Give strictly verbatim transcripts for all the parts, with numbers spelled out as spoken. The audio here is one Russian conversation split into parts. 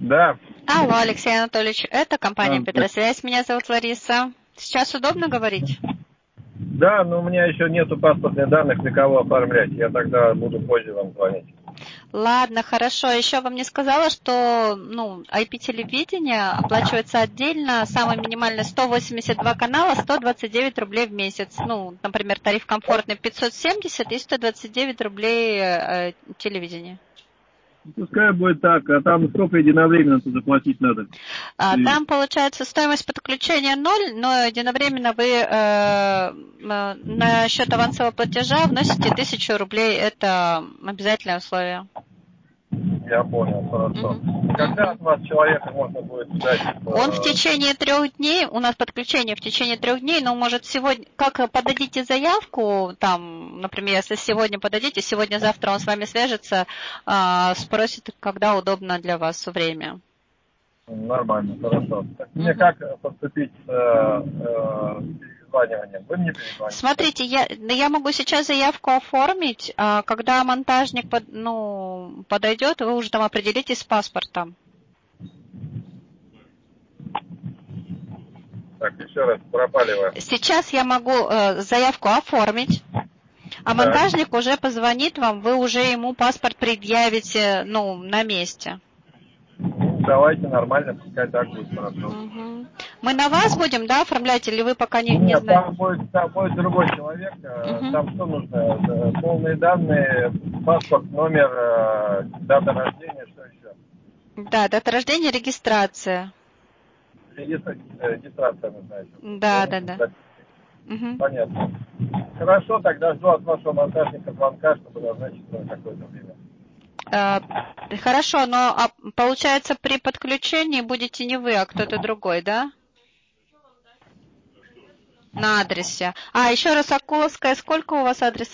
Да. Алло, Алексей Анатольевич, это компания А, Петросвязь, меня зовут Лариса. Сейчас удобно говорить? Да, но у меня еще нету паспортных данных, для кого оформлять. Я тогда буду позже вам звонить. Ладно, хорошо. Еще вам не сказала, что ну, ай пи-телевидение оплачивается отдельно. Самый минимальный сто восемьдесят два канала, сто двадцать девять рублей в месяц. Ну, например, тариф комфортный пятьсот семьдесят и сто двадцать девять рублей э, телевидение. Пускай будет так, а там сколько единовременно заплатить надо? А, И... Там получается стоимость подключения ноль, но единовременно вы э, э, на счет авансового платежа вносите тысячу рублей. Это обязательное условие. Я понял, хорошо. Мгм. Когда Мгм. от вас человека можно будет ждать? Он в Э... течение трех дней, у нас подключение в течение трех дней, но может сегодня, как подадите заявку, там, например, если сегодня подадите, сегодня-завтра он с вами свяжется, э, спросит, когда удобно для вас время. Нормально, хорошо. Так, мне Мгм. как поступить с э, э, перезваниванием? Вы мне перезвоните? Смотрите, я, ну, я могу сейчас заявку оформить, а когда монтажник под, ну, подойдет, вы уже там определитесь с паспортом. Так, еще раз, пропали вы. Сейчас я могу э, заявку оформить, а Так, монтажник уже позвонит вам, вы уже ему паспорт предъявите, ну, на месте. ну, давайте нормально, пускай так будет хорошо. Мгм. Мы на вас будем, да, оформлять, или вы пока не, не Нет, знаете? там будет, там будет другой человек. э, Мгм. Там что нужно? Э, Полные данные, паспорт, номер, э, дата рождения, что еще? Да, дата рождения, регистрация. Регистра- э, Регистрация нужна еще. Да, да, да. Так, Мгм. понятно. Хорошо, тогда жду от вашего монтажника звонка, чтобы назначить на какое-то время. Э, Хорошо, но а, получается при подключении будете не вы, а кто-то другой, да? На адресе. А, еще раз, Акуловская, сколько у вас адрес?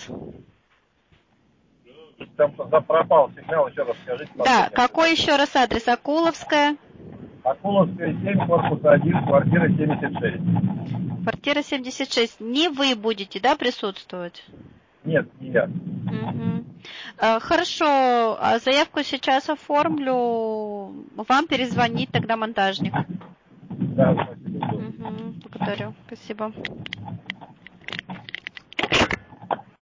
Там за- пропал сигнал, еще раз скажите Да, последний. какой еще раз адрес? Акуловская, Акуловская, семь, корпус один, квартира семьдесят шесть. квартира семьдесят шесть. Не вы будете, да, присутствовать? Нет, не я. Угу. Хорошо, а заявку сейчас оформлю. Вам перезвонит тогда монтажник. Да, спасибо. Угу. Благодарю. Спасибо.